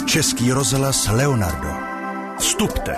Český rozhlas Leonardo. Vstupte.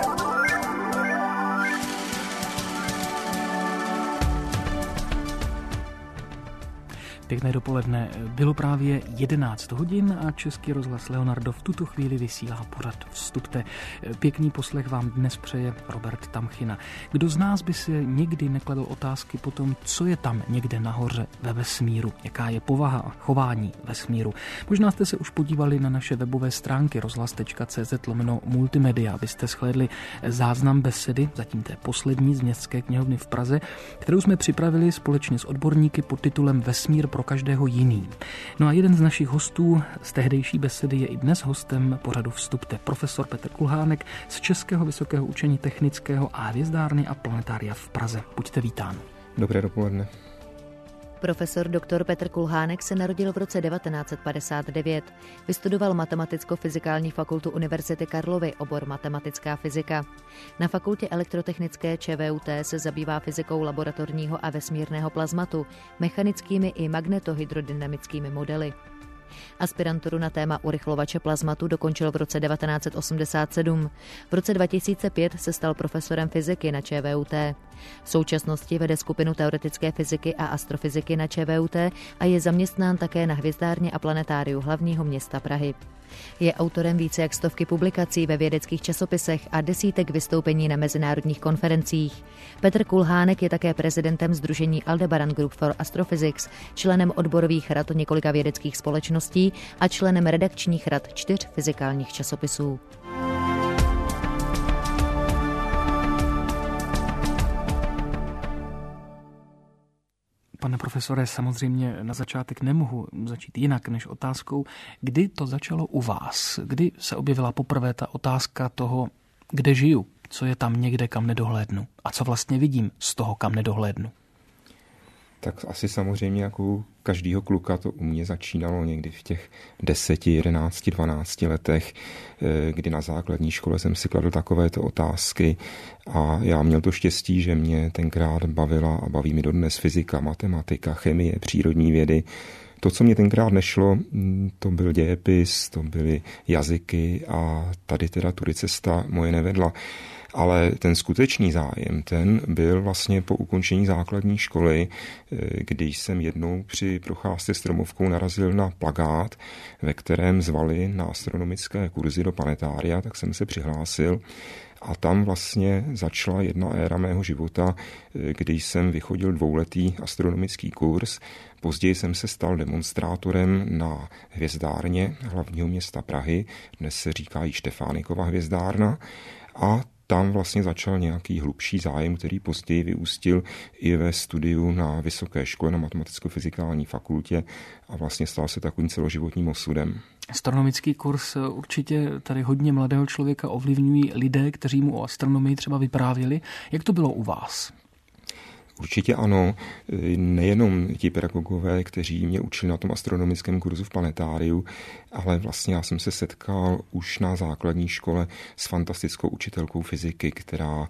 Pěkné dopoledne. Bylo právě 11 hodin a Český rozhlas Leonardo v tuto chvíli vysílá pořad Vstupte. Pěkný poslech vám dnes přeje Robert Tamchina. Kdo z nás by si nikdy nekladl otázky po tom, co je tam někde nahoře ve vesmíru, jaká je povaha a chování vesmíru. Možná jste se už podívali na naše webové stránky rozhlas.cz/multimedia, abyste shlédli záznam besedy, zatím té poslední z Městské knihovny v Praze, kterou jsme připravili společně s odborníky pod titulem Vesmír pro každého jiný. No a jeden z našich hostů z tehdejší besedy je i dnes hostem pořadu Vstupte, profesor Petr Kulhánek z Českého vysokého učení technického a hvězdárny a planetária v Praze. Buďte vítán. Dobré dopoledne. Profesor dr. Petr Kulhánek se narodil v roce 1959. Vystudoval Matematicko-fyzikální fakultu Univerzity Karlovy, obor matematická fyzika. Na fakultě elektrotechnické ČVUT se zabývá fyzikou laboratorního a vesmírného plazmatu, mechanickými i magnetohydrodynamickými modely. Aspiranturu na téma urychlovače plazmatu dokončil v roce 1987. V roce 2005 se stal profesorem fyziky na ČVUT. V současnosti vede skupinu teoretické fyziky a astrofyziky na ČVUT a je zaměstnán také na hvězdárně a planetáriu hlavního města Prahy. Je autorem více jak 100 publikací ve vědeckých časopisech a desítek vystoupení na mezinárodních konferencích. Petr Kulhánek je také prezidentem sdružení Aldebaran Group for Astrophysics, členem odborových rad několika vědeckých společností a členem redakčních rad 4 fyzikálních časopisů. Pane profesore, samozřejmě na začátek nemohu začít jinak než otázkou, kdy to začalo u vás? Kdy se objevila poprvé ta otázka toho, kde žiju, co je tam někde, kam nedohlédnu a co vlastně vidím z toho, kam nedohlédnu? Tak asi samozřejmě jako u každýho kluka to u mě začínalo někdy v těch 10, 11, 12 letech, kdy na základní škole jsem si kladl takovéto otázky a já měl to štěstí, že mě tenkrát bavila a baví mi dodnes fyzika, matematika, chemie, přírodní vědy. To, co mě tenkrát nešlo, to byl dějepis, to byly jazyky a tady teda tudy cesta moje nevedla. Ale ten skutečný zájem, ten byl vlastně po ukončení základní školy, když jsem jednou při procházce Stromovkou narazil na plakát, ve kterém zvali na astronomické kurzy do planetária, tak jsem se přihlásil. A tam vlastně začala jedna éra mého života, když jsem vychodil 2letý astronomický kurz. Později jsem se stal demonstrátorem na hvězdárně hlavního města Prahy, dnes se říká i Štefánikova hvězdárna, a tam vlastně začal nějaký hlubší zájem, který později vyústil i ve studiu na vysoké škole na matematicko-fyzikální fakultě a vlastně stal se takovým celoživotním osudem. Astronomický kurz určitě tady hodně mladého člověka ovlivňují lidé, kteří mu o astronomii třeba vyprávěli. Jak to bylo u vás? Určitě ano, nejenom ti pedagogové, kteří mě učili na tom astronomickém kurzu v planetáriu, ale vlastně já jsem se setkal už na základní škole s fantastickou učitelkou fyziky, která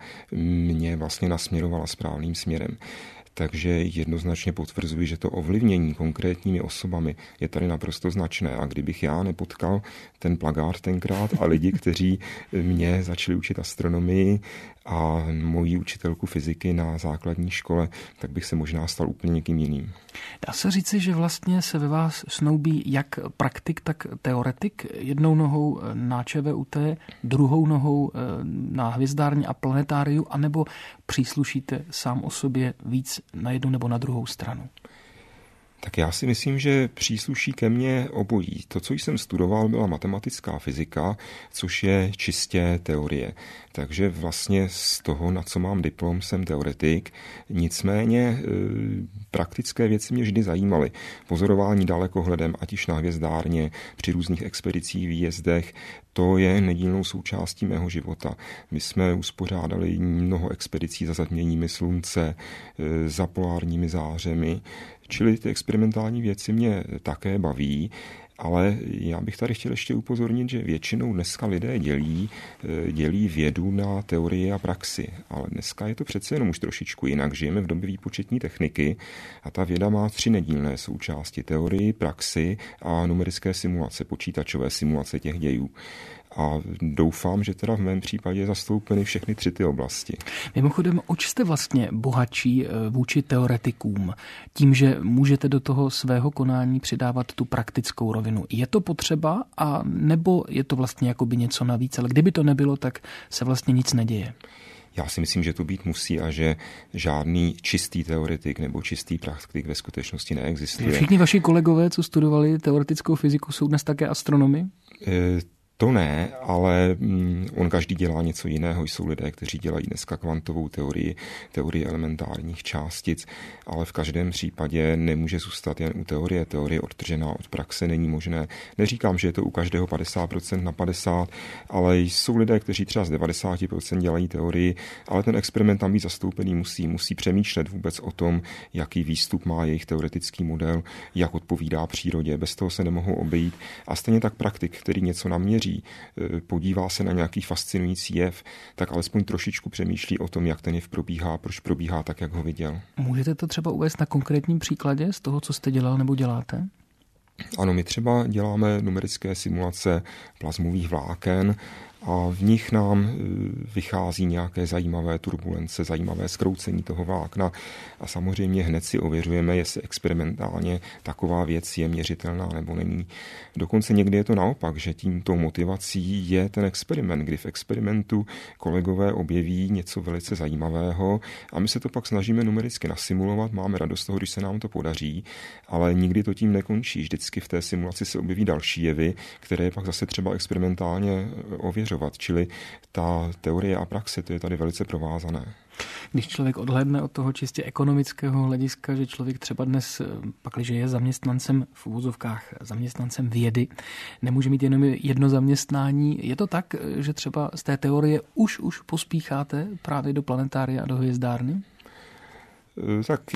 mě vlastně nasměrovala správným směrem. Takže jednoznačně potvrzuji, že to ovlivnění konkrétními osobami je tady naprosto značné. A kdybych já nepotkal ten plakát tenkrát a lidi, kteří mě začali učit astronomii a moji učitelku fyziky na základní škole, tak bych se možná stal úplně někým jiným. Dá se říci, že vlastně se ve vás snoubí jak praktik, tak teoretik, jednou nohou na ČVUT, druhou nohou na hvězdárně a planetáriu, anebo příslušíte sám o sobě víc na jednu nebo na druhou stranu? Tak já si myslím, že přísluší ke mně obojí. To, co jsem studoval, byla matematická fyzika, což je čistě teorie. Takže vlastně z toho, na co mám diplom, jsem teoretik. Nicméně praktické věci mě vždy zajímaly. Pozorování dalekohledem, ať již na hvězdárně, při různých expedicích, výjezdech, to je nedílnou součástí mého života. My jsme uspořádali mnoho expedicí za zatměními slunce, za polárními zářemi, čili ty experimentální věci mě také baví. Ale já bych tady chtěl ještě upozornit, že většinou dneska lidé dělí vědu na teorii a praxi. Ale dneska je to přece jenom už trošičku jinak. Žijeme v době výpočetní techniky a ta věda má 3 nedílné součásti. Teorii, praxi a numerické simulace, počítačové simulace těch dějů. A doufám, že teda v mém případě zastoupeny všechny 3 ty oblasti. Mimochodem, oč jste vlastně bohatší vůči teoretikům? Tím, že můžete do toho svého konání přidávat tu praktickou rovinu. Je to potřeba, a nebo je to vlastně jakoby něco navíc? Ale kdyby to nebylo, tak se vlastně nic neděje. Já si myslím, že to být musí a že žádný čistý teoretik nebo čistý praktik ve skutečnosti neexistuje. Všichni vaši kolegové, co studovali teoretickou fyziku, jsou dnes také astronomy? To ne, ale on každý dělá něco jiného. Jsou lidé, kteří dělají dneska kvantovou teorii elementárních částic, ale v každém případě nemůže zůstat jen u teorie. Teorie odtržená od praxe není možné. Neříkám, že je to u každého 50% na 50, ale jsou lidé, kteří třeba z 90% dělají teorii, ale ten experiment tam být zastoupený musí přemýšlet vůbec o tom, jaký výstup má jejich teoretický model, jak odpovídá přírodě. Bez toho se nemohou obejít. A stejně tak praktik, který něco naměří, podívá se na nějaký fascinující jev, tak alespoň trošičku přemýšlí o tom, jak ten jev probíhá, proč probíhá tak, jak ho viděl. Můžete to třeba uvést na konkrétním příkladě z toho, co jste dělal nebo děláte? Ano, my třeba děláme numerické simulace plazmových vláken a v nich nám vychází nějaké zajímavé turbulence, zajímavé zkroucení toho vlákna a samozřejmě hned si ověřujeme, jestli experimentálně taková věc je měřitelná nebo není. Dokonce někdy je to naopak, že tímto motivací je ten experiment, kdy v experimentu kolegové objeví něco velice zajímavého a my se to pak snažíme numericky nasimulovat, máme radost z toho, když se nám to podaří, ale nikdy to tím nekončí. Vždycky v té simulaci se objeví další jevy, které je pak zase třeba experimentálně ověřovat. Čili ta teorie a praxe, to je tady velice provázané. Když člověk odhlédne od toho čistě ekonomického hlediska, že člověk třeba dnes, pakliže je zaměstnancem v uvozovkách, zaměstnancem vědy, nemůže mít jenom jedno zaměstnání, je to tak, že třeba z té teorie už pospícháte právě do planetária a do hvězdárny? Taky.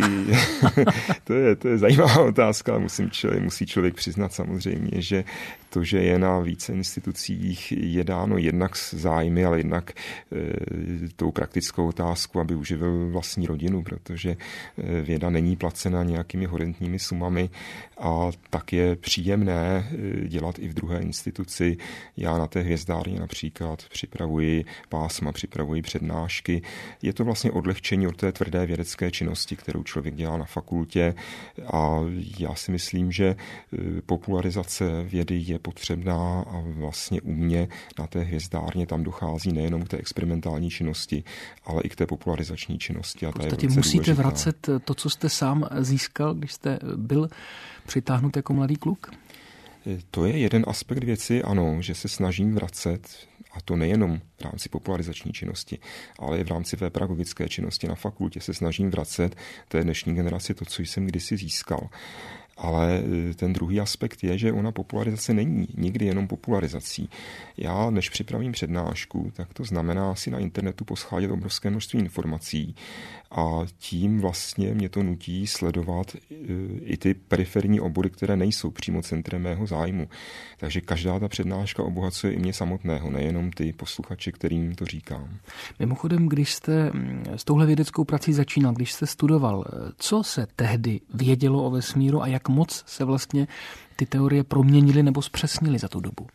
To je zajímavá otázka. Musí člověk přiznat samozřejmě, že to, že je na více institucích, je dáno jednak s zájmy, ale jednak tou praktickou otázku, aby uživil vlastní rodinu, protože věda není placena nějakými horentními sumami a tak je příjemné dělat i v druhé instituci. Já na té hvězdárně například připravuji pásma, připravuji přednášky. Je to vlastně odlehčení od té tvrdé vědecké činnosti, kterou člověk dělá na fakultě a já si myslím, že popularizace vědy je potřebná a vlastně u mě na té hvězdárně tam dochází nejenom k té experimentální činnosti, ale i k té popularizační činnosti. A ta je musíte důležitá. vracet to, co jste sám získal, když jste byl přitáhnut jako mladý kluk? To je jeden aspekt věci, ano, že se snažím vracet, a to nejenom v rámci popularizační činnosti, ale i v rámci té pedagogické činnosti na fakultě se snažím vracet té dnešní generaci to, co jsem kdysi získal. Ale ten druhý aspekt je, že ona popularizace není nikdy jenom popularizací. Já, než připravím přednášku, tak to znamená si na internetu poschádět obrovské množství informací a tím vlastně mě to nutí sledovat i ty periferní obory, které nejsou přímo centrem mého zájmu. Takže každá ta přednáška obohacuje i mě samotného, nejenom ty posluchače, kterým to říkám. Mimochodem, když jste s touhle vědeckou prací začínal, když jste studoval, co se tehdy vědělo o vesmíru a jak moc se vlastně ty teorie proměnily nebo zpřesnily za tu dobu?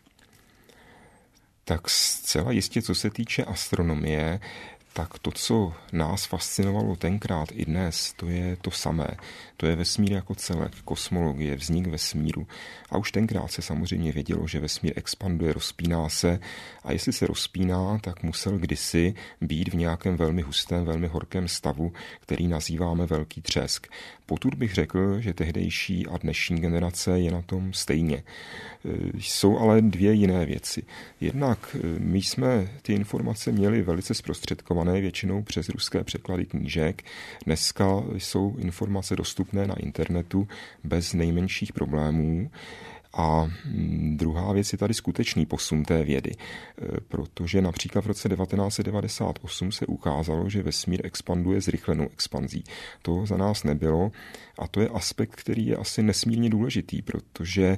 Tak zcela jistě, co se týče astronomie, tak to, co nás fascinovalo tenkrát i dnes, to je to samé. To je vesmír jako celek, kosmologie, vznik vesmíru. A už tenkrát se samozřejmě vědělo, že vesmír expanduje, rozpíná se a jestli se rozpíná, tak musel kdysi být v nějakém velmi hustém, velmi horkém stavu, který nazýváme velký třesk. Potud bych řekl, že tehdejší a dnešní generace je na tom stejně. Jsou ale dvě jiné věci. Jednak my jsme ty informace měli velice zprostředkované většinou přes ruské překlady knížek. Dneska jsou informace dostupné na internetu bez nejmenších problémů. A druhá věc je tady skutečný posun té vědy, protože například v roce 1998 se ukázalo, že vesmír expanduje zrychlenou expanzí. To za nás nebylo a to je aspekt, který je asi nesmírně důležitý, protože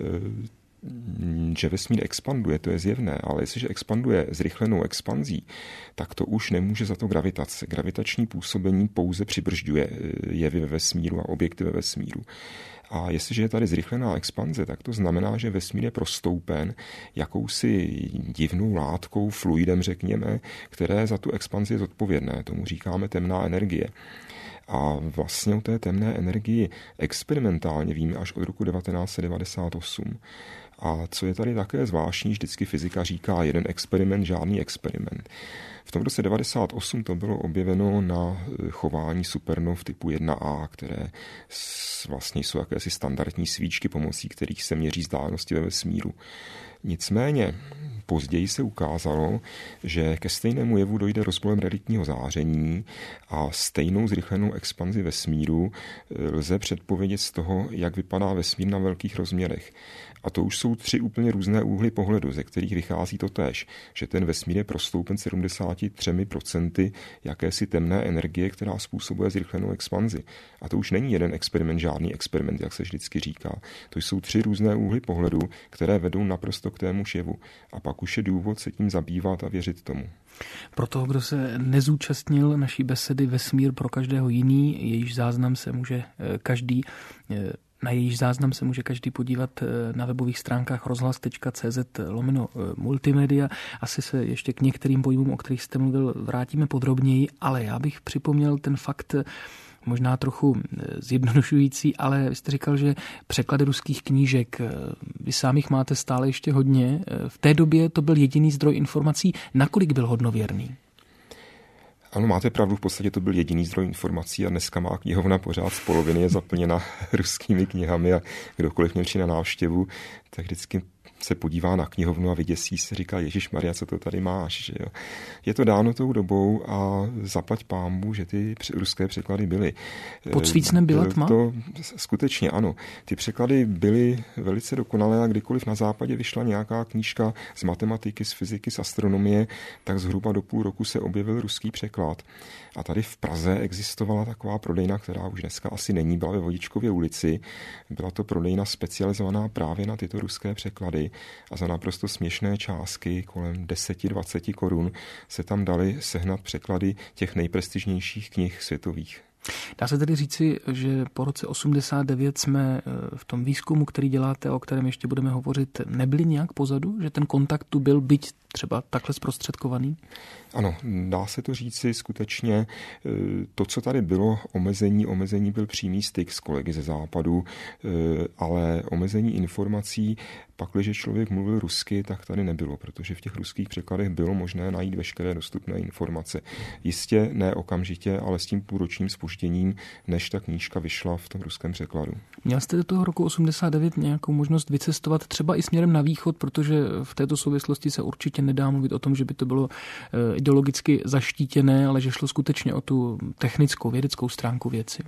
že vesmír expanduje, to je zjevné, ale jestliže expanduje zrychlenou expanzí, tak to už nemůže za to gravitace. Gravitační působení pouze přibržďuje jevy ve vesmíru a objekty ve vesmíru. A jestliže je tady zrychlená expanze, tak to znamená, že vesmír je prostoupen jakousi divnou látkou, fluidem řekněme, které za tu expanzi je zodpovědné. Tomu říkáme temná energie. A vlastně o té temné energii experimentálně víme až od roku 1998. A co je tady také zvláštní, vždycky fyzika říká jeden experiment, žádný experiment. V tom roce 1998 to bylo objeveno na chování supernov typu 1A, které vlastně jsou jakési standardní svíčky, pomocí kterých se měří vzdálenosti ve vesmíru. Nicméně později se ukázalo, že ke stejnému jevu dojde rozpolem realitního záření a stejnou zrychlenou expanzi vesmíru lze předpovědět z toho, jak vypadá vesmír na velkých rozměrech. A to už jsou 3 úplně různé úhly pohledu, ze kterých vychází to též, že ten vesmír je prostoupen 73% jakési temné energie, která způsobuje zrychlenou expanzi. A to už není jeden experiment, žádný experiment, jak se vždycky říká. To jsou 3 různé úhly pohledu, které vedou naprosto k témuž jevu. A pak už je důvod se tím zabývat a věřit tomu. Pro toho, kdo se nezúčastnil naší besedy Vesmír pro každého jiný, jejíž záznam se může každý podívat na webových stránkách rozhlas.cz/multimedia. Asi se ještě k některým pojmům, o kterých jste mluvil, vrátíme podrobněji, ale já bych připomněl ten fakt, možná trochu zjednodušující, ale vy jste říkal, že překlady ruských knížek, vy sám jich máte stále ještě hodně. V té době to byl jediný zdroj informací. Nakolik byl hodnověrný? Ano, máte pravdu, v podstatě to byl jediný zdroj informací a dneska má knihovna pořád z poloviny je zaplněna ruskými knihami a kdokoliv měl na návštěvu, tak vždycky se podívá na knihovnu a vyděsí se, říká Ježišmarja, co to tady máš. Že jo? Je to dáno tou dobou a zaplať pánbůh, že ty ruské překlady byly. Pod svícnem byla tma? To skutečně ano. Ty překlady byly velice dokonalé a kdykoliv na západě vyšla nějaká knížka z matematiky, z fyziky, z astronomie, tak zhruba do půl roku se objevil ruský překlad. A tady v Praze existovala taková prodejna, která už dneska asi není, byla ve Vodičkově ulici. Byla to prodejna specializovaná právě na tyto ruské překlady a za naprosto směšné částky, kolem 10-20 korun, se tam daly sehnat překlady těch nejprestižnějších knih světových. Dá se tedy říci, že po roce 89 jsme v tom výzkumu, který děláte, o kterém ještě budeme hovořit, nebyli nějak pozadu? Že ten kontakt tu byl, byť třeba takhle zprostředkovaný? Ano, dá se to říci skutečně. To, co tady bylo, omezení byl přímý styk s kolegy ze západu, ale omezení informací, pakliže člověk mluvil rusky, tak tady nebylo, protože v těch ruských překladech bylo možné najít veškeré dostupné informace. Jistě ne okamžitě, ale s tím půlročním zpožděním, než ta knížka vyšla v tom ruském překladu. Měl jste do toho roku 89 nějakou možnost vycestovat třeba i směrem na východ, protože v této souvislosti se určitě nedá mluvit o tom, že by to bylo ideologicky zaštítěné, ale že šlo skutečně o tu technickou, vědeckou stránku věci.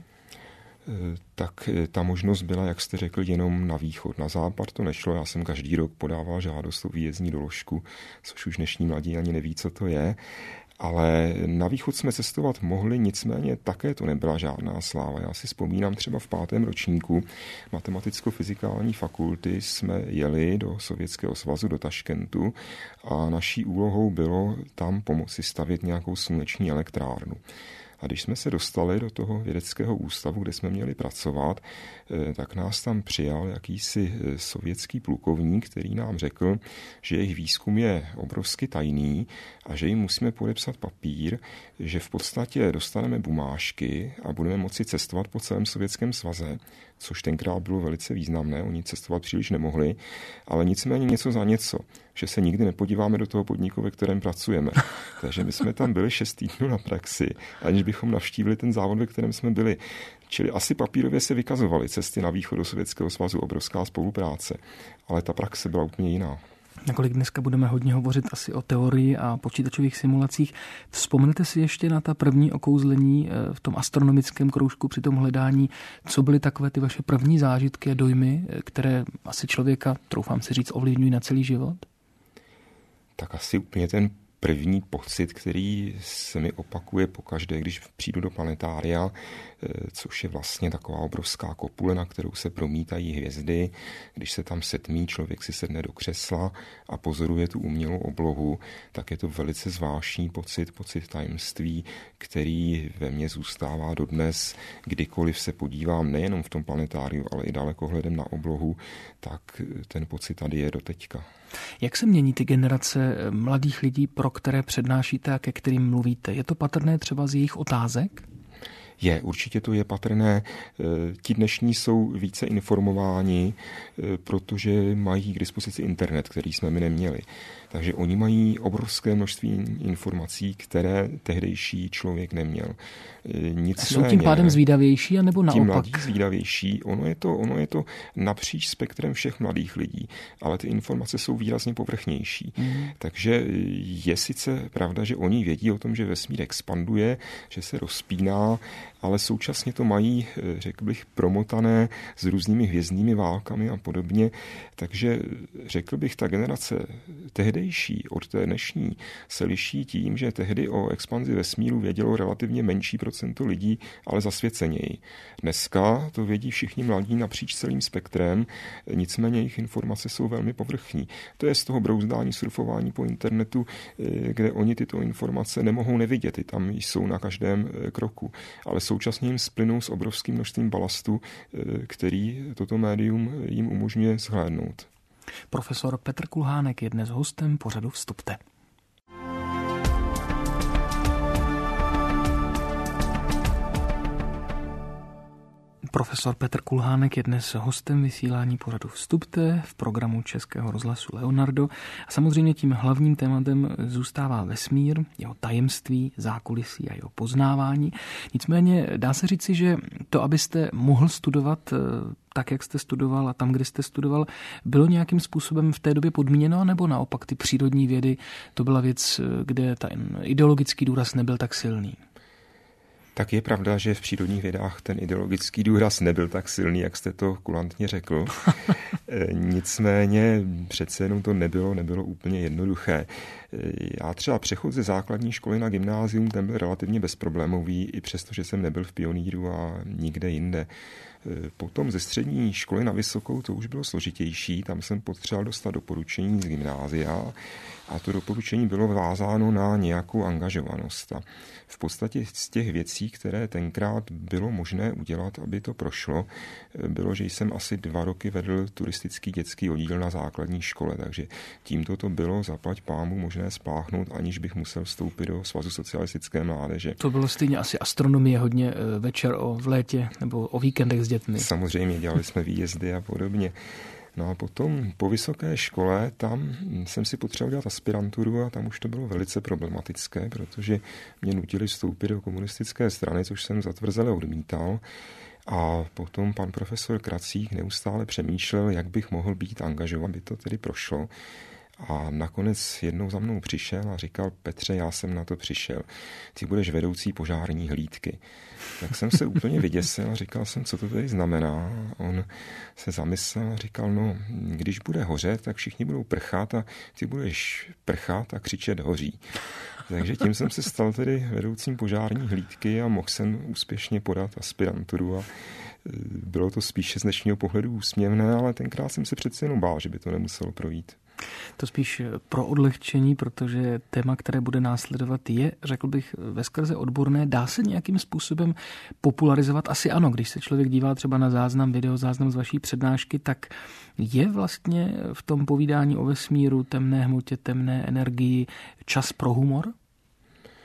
Tak ta možnost byla, jak jste řekl, jenom na východ. Na západ to nešlo. Já jsem každý rok podával žádost o výjezdní doložku, což už dnešní mladí ani neví, co to je. Ale na východ jsme cestovat mohli, nicméně také to nebyla žádná sláva. Já si vzpomínám třeba v 5. ročníku matematicko-fyzikální fakulty jsme jeli do Sovětského svazu, do Taškentu a naší úlohou bylo tam pomoci stavět nějakou sluneční elektrárnu. A když jsme se dostali do toho vědeckého ústavu, kde jsme měli pracovat, tak nás tam přijal jakýsi sovětský plukovník, který nám řekl, že jejich výzkum je obrovsky tajný a že jim musíme podepsat papír, že v podstatě dostaneme bumážky a budeme moci cestovat po celém Sovětském svaze, což tenkrát bylo velice významné, oni cestovat příliš nemohli, ale nicméně něco za něco, že se nikdy nepodíváme do toho podniku, ve kterém pracujeme. Takže my jsme tam byli 6 týdnů na praxi, aniž bychom navštívili ten závod, ve kterém jsme byli. Čili asi papírově se vykazovaly cesty na východ do Sovětského svazu, obrovská spolupráce, ale ta praxe byla úplně jiná. Nakolik dneska budeme hodně hovořit asi o teorii a počítačových simulacích. Vzpomenete si ještě na ta první okouzlení v tom astronomickém kroužku při tom hledání, co byly takové ty vaše první zážitky a dojmy, které asi člověka, troufám si říct, ovlivňují na celý život? Tak asi úplně ten první pocit, který se mi opakuje pokaždé, když přijdu do planetária, což je vlastně taková obrovská kopule, na kterou se promítají hvězdy. Když se tam setmí, člověk si sedne do křesla a pozoruje tu umělou oblohu, tak je to velice zvláštní pocit tajemství, který ve mně zůstává dodnes. Kdykoliv se podívám nejenom v tom planetáriu, ale i dalekohledem na oblohu, tak ten pocit tady je doteďka. Jak se mění ty generace mladých lidí, pro které přednášíte a ke kterým mluvíte? Je to patrné třeba z jejich otázek? Určitě to je patrné. Ti dnešní jsou více informováni, protože mají k dispozici internet, který jsme my neměli. Takže oni mají obrovské množství informací, které tehdejší člověk neměl. Jsou tím pádem zvídavější, anebo naopak? Tím mladí zvídavější. Ono je to napříč spektrem všech mladých lidí, ale ty informace jsou výrazně povrchnější. Takže je sice pravda, že oni vědí o tom, že vesmír expanduje, že se rozpíná, ale současně to mají, řekl bych, promotané s různými hvězdnými válkami a podobně. Takže řekl bych, ta generace tehdejší od té dnešní se liší tím, že tehdy o expanzi vesmíru vědělo relativně menší procento lidí, ale zasvěceněji. Dneska to vědí všichni mladí napříč celým spektrem, nicméně jejich informace jsou velmi povrchní. To je z toho brouzdání, surfování po internetu, kde oni tyto informace nemohou nevidět, ty tam jsou na každém kroku, ale současně jim splynou s obrovským množstvím balastu, který toto médium jim umožňuje zhlédnout. Profesor Petr Kulhánek je dnes hostem pořadu Vstupte. Profesor Petr Kulhánek je dnes hostem vysílání pořadu Vstupte v programu Českého rozhlasu Leonardo. A samozřejmě tím hlavním tématem zůstává vesmír, jeho tajemství, zákulisí a jeho poznávání. Nicméně dá se říci, že to, abyste mohl studovat tak, jak jste studoval a tam, kde jste studoval, bylo nějakým způsobem v té době podmíněno, nebo naopak ty přírodní vědy, to byla věc, kde ten ideologický důraz nebyl tak silný? Tak je pravda, že v přírodních vědách ten ideologický důraz nebyl tak silný, jak jste to kulantně řekl. Nicméně přece jenom to nebylo úplně jednoduché. Já třeba přechod ze základní školy na gymnázium, ten byl relativně bezproblémový, i přesto, že jsem nebyl v pionýru a nikde jinde. Potom ze střední školy na vysokou to už bylo složitější, tam jsem potřeboval dostat doporučení z gymnázia a to doporučení bylo vázáno na nějakou angažovanost. A v podstatě z těch věcí, které tenkrát bylo možné udělat, aby to prošlo, bylo, že jsem asi 2 roky vedl turistický dětský oddíl na základní škole, takže tímto to bylo zaplať pámu možné spláchnout, aniž bych musel vstoupit do Svazu socialistické mládeže. To bylo stejně asi astronomie hodně večer v létě nebo o víkendech s dětmi. Samozřejmě dělali jsme výjezdy a podobně. No a potom po vysoké škole, tam jsem si potřeboval dělat aspiranturu a tam už to bylo velice problematické, protože mě nutili vstoupit do komunistické strany, což jsem zatvrzele odmítal. A potom pan profesor Kracík neustále přemýšlel, jak bych mohl být angažovan, aby to tedy prošlo. A nakonec jednou za mnou přišel a říkal: Petře, já jsem na to přišel. Ty budeš vedoucí požární hlídky. Tak jsem se úplně vyděsil a říkal jsem, co to tedy znamená. On se zamyslel a říkal: no, když bude hořet, tak všichni budou prchat a ty budeš prchat a křičet hoří. Takže tím jsem se stal tedy vedoucím požární hlídky a mohl jsem úspěšně podat aspiranturu a bylo to spíše z dnešního pohledu úsměvné, ale tenkrát jsem se přece jenom bál, že by to nemuselo projít. To spíš pro odlehčení, protože téma, které bude následovat, je, řekl bych, veskrze odborné. Dá se nějakým způsobem popularizovat? Asi ano, když se člověk dívá třeba na záznam, videozáznam z vaší přednášky, tak je vlastně v tom povídání o vesmíru, temné hmotě, temné energii čas pro humor?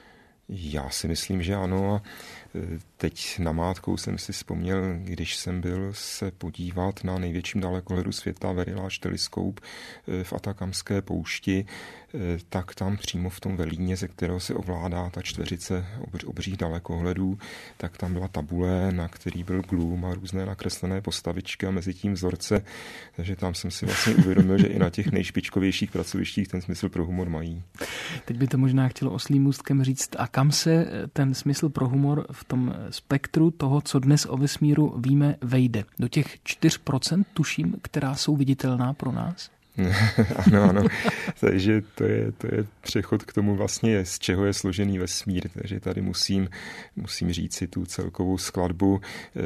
Já si myslím, že ano. A teď namátkou jsem si vzpomněl, když jsem byl se podívat na největším dalekohledu světa, Very Large Telescope v Atakamské poušti, tak tam přímo v tom velíně, ze kterého se ovládá ta čtveřice obřích dalekohledů, tak tam byla tabule, na který byl glum a různé nakreslené postavičky a mezi tím vzorce. Takže tam jsem si vlastně uvědomil, že i na těch nejšpičkovějších pracovištích ten smysl pro humor mají. Teď by to možná chtělo oslím můstkem říct, a kam se ten smysl pro humor v tom spektru toho, co dnes o vesmíru víme, vejde? Do těch 4%, tuším, která jsou viditelná pro nás? Ano. Takže to je přechod k tomu vlastně, z čeho je složený vesmír. Takže tady musím říct si tu celkovou skladbu.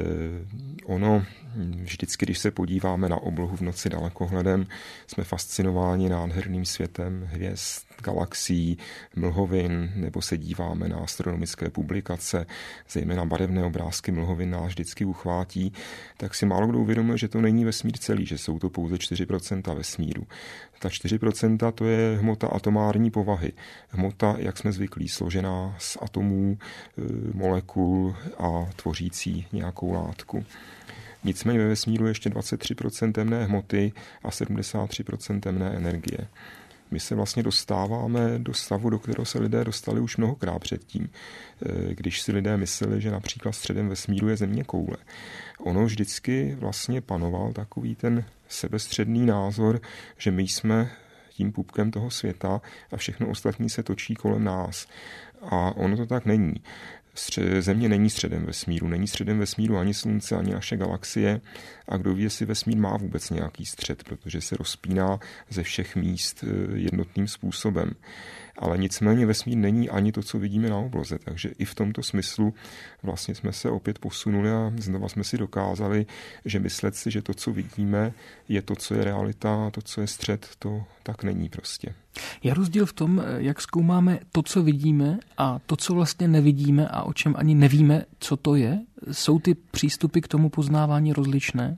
Ono vždycky, když se podíváme na oblohu v noci dalekohledem, jsme fascinováni nádherným světem hvězd, galaxií, mlhovin, nebo se díváme na astronomické publikace, zejména barevné obrázky mlhovin nás vždycky uchvátí, tak si málo kdo uvědomuje, že to není vesmír celý, že jsou to pouze 4% vesmíru. Ta 4% to je hmota atomární povahy. Hmota, jak jsme zvyklí, složená z atomů, molekul a tvořící nějakou látku. Nicméně ve vesmíru je ještě 23% temné hmoty a 73% temné energie. My se vlastně dostáváme do stavu, do kterého se lidé dostali už mnohokrát předtím, když si lidé mysleli, že například středem vesmíru je zeměkoule. Ono vždycky vlastně panoval takový ten sebestředný názor, že my jsme tím pupkem toho světa a všechno ostatní se točí kolem nás. A ono to tak není. Země není středem vesmíru ani Slunce, ani naše galaxie a kdo ví, jestli vesmír má vůbec nějaký střed, protože se rozpíná ze všech míst jednotným způsobem. Ale nicméně vesmír není ani to, co vidíme na obloze, takže i v tomto smyslu vlastně jsme se opět posunuli a znova jsme si dokázali, že myslet si, že to, co vidíme, je to, co je realita a to, co je střed, to tak není prostě. Je rozdíl v tom, jak zkoumáme to, co vidíme a to, co vlastně nevidíme a o čem ani nevíme, co to je? Jsou ty přístupy k tomu poznávání rozličné?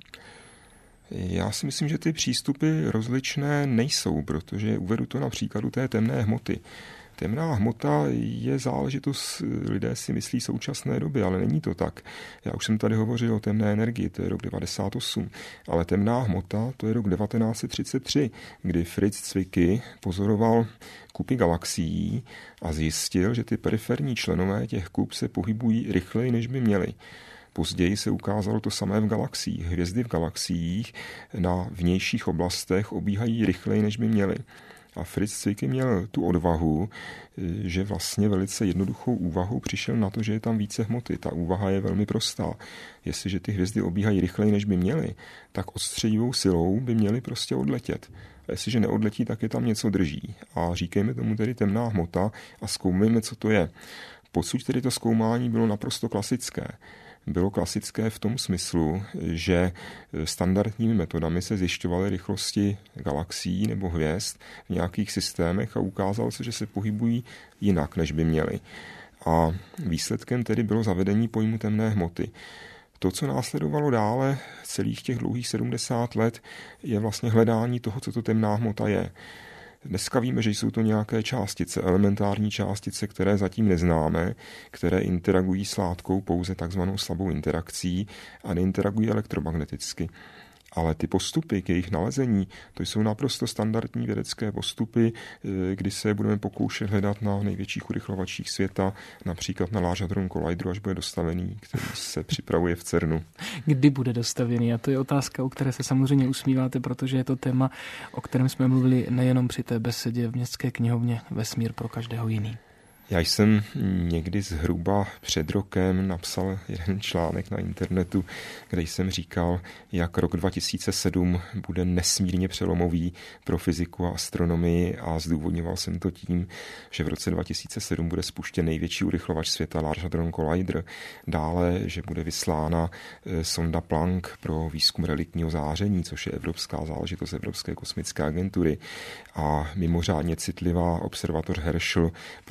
Já si myslím, že ty přístupy rozličné nejsou, protože uvedu to na příkladu té temné hmoty. Temná hmota je záležitost, lidé si myslí současné doby, ale není to tak. Já už jsem tady hovořil o temné energii, to je rok 1998, ale temná hmota to je rok 1933, kdy Fritz Zwicky pozoroval kupy galaxií a zjistil, že ty periferní členové těch kup se pohybují rychleji, než by měli. Později se ukázalo to samé v galaxiích. Hvězdy v galaxiích na vnějších oblastech obíhají rychleji, než by měly. A Fritz Zwicky měl tu odvahu, že vlastně velice jednoduchou úvahou přišel na to, že je tam více hmoty. Ta úvaha je velmi prostá. Jestliže ty hvězdy obíhají rychleji, než by měly, tak odstředivou silou by měly prostě odletět. A jestliže neodletí, tak je tam něco drží. A říkejme tomu tedy temná hmota a zkoumejme, co to je. Posud tedy to zkoumání bylo naprosto klasické. Bylo klasické v tom smyslu, že standardními metodami se zjišťovaly rychlosti galaxií nebo hvězd v nějakých systémech a ukázalo se, že se pohybují jinak, než by měly. A výsledkem tedy bylo zavedení pojmu temné hmoty. To, co následovalo dále celých těch dlouhých 70 let, je vlastně hledání toho, co to temná hmota je. Dneska víme, že jsou to nějaké částice, elementární částice, které zatím neznáme, které interagují s látkou pouze takzvanou slabou interakcí a neinteragují elektromagneticky. Ale ty postupy k jejich nalezení, to jsou naprosto standardní vědecké postupy, kdy se budeme pokoušet hledat na největších urychlovačích světa, například na Large Hadron Collideru, až bude dostavený, který se připravuje v CERNu. Kdy bude dostavený? A to je otázka, o které se samozřejmě usmíváte, protože je to téma, o kterém jsme mluvili nejenom při té besedě v Městské knihovně Vesmír pro každého jiný. Já jsem někdy zhruba před rokem napsal jeden článek na internetu, kde jsem říkal, jak rok 2007 bude nesmírně přelomový pro fyziku a astronomii a zdůvodňoval jsem to tím, že v roce 2007 bude spuštěn největší urychlovač světa Large Hadron Collider, dále, že bude vyslána sonda Planck pro výzkum reliktního záření, což je evropská záležitost Evropské kosmické agentury a mimořádně citlivá observatoř Herschel pro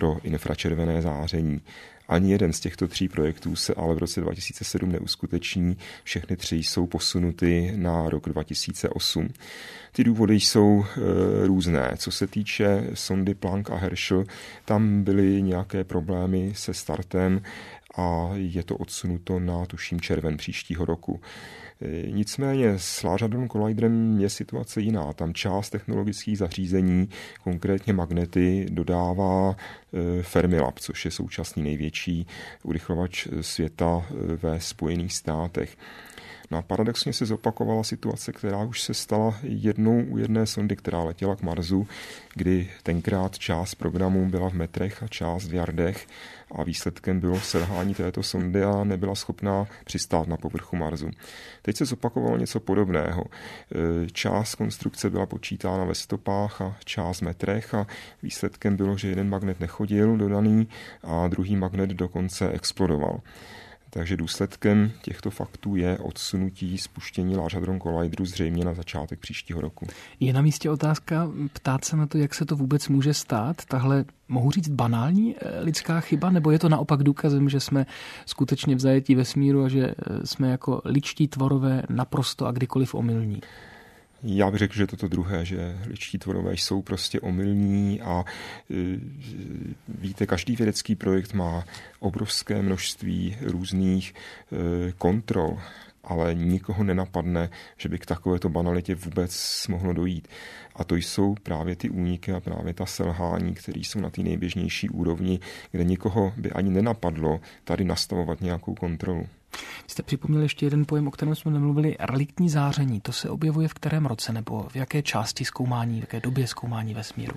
infračervené záření. Ani jeden z těchto 3 projektů se ale v roce 2007 neuskuteční, všechny 3 jsou posunuty na rok 2008. Ty důvody jsou různé. Co se týče sondy Planck a Herschel, tam byly nějaké problémy se startem a je to odsunuto na, tuším, červen příštího roku. Nicméně s Large Hadron Colliderem je situace jiná. Tam část technologických zařízení, konkrétně magnety, dodává Fermilab, což je současný největší urychlovač světa ve Spojených státech. No a paradoxně se zopakovala situace, která už se stala jednou u jedné sondy, která letěla k Marsu, kdy tenkrát část programu byla v metrech a část v yardech a výsledkem bylo selhání této sondy a nebyla schopná přistát na povrchu Marsu. Teď se zopakovalo něco podobného. Část konstrukce byla počítána ve stopách a část v metrech a výsledkem bylo, že jeden magnet nechodil dodaný a druhý magnet dokonce explodoval. Takže důsledkem těchto faktů je odsunutí spuštění Large Hadron Collideru zřejmě na začátek příštího roku. Je na místě otázka ptát se na to, jak se to vůbec může stát. Tahle, mohu říct, banální lidská chyba, nebo je to naopak důkazem, že jsme skutečně v zajetí vesmíru a že jsme jako lidští tvorové naprosto a kdykoliv omylní? Já bych řekl, že toto druhé, že lidští tvorové jsou prostě omylní a víte, každý vědecký projekt má obrovské množství různých kontrol, ale nikoho nenapadne, že by k takovéto banalitě vůbec mohlo dojít. A to jsou právě ty úniky a právě ta selhání, které jsou na té nejběžnější úrovni, kde nikoho by ani nenapadlo tady nastavovat nějakou kontrolu. Jste připomněl ještě jeden pojem, o kterém jsme nemluvili, reliktní záření. To se objevuje v kterém roce nebo v jaké části zkoumání, v jaké době zkoumání vesmíru?